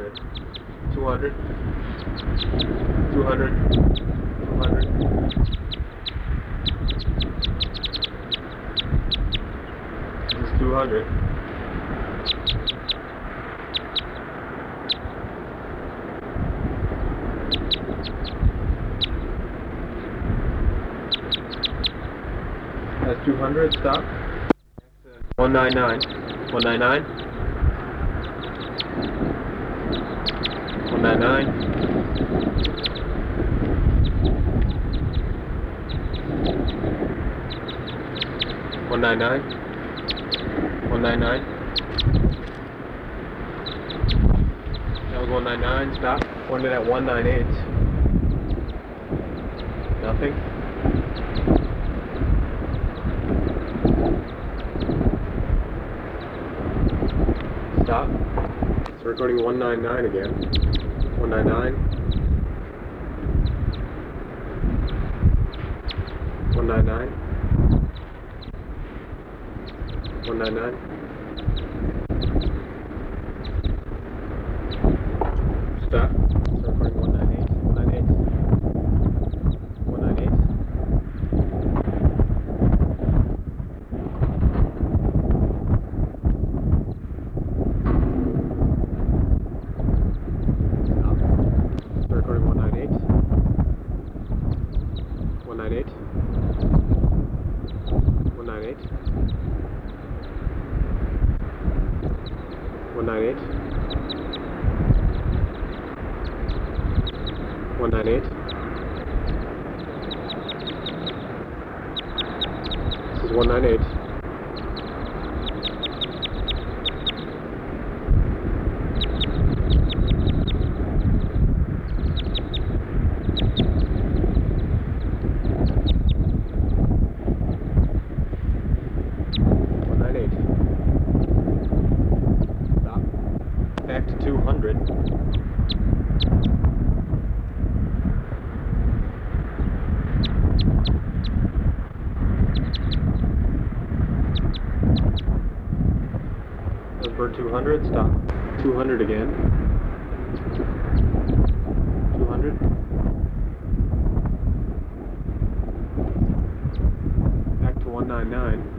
200. 200. 200. 200. This is 200. That's 200. Stop. 199. 199. 199. 199. 199. That was 199. Stop. Pointed at 198. Nothing. Stop. It's recording 199 again. 199. 199. 199. Stop. It's recording 198. 198. 198. Stop. It's recording 198. 198. 198. 198. 198. This is 198. Stop. Back to 200. That's bird 200. Stop. 200 again. 200. Back to 199.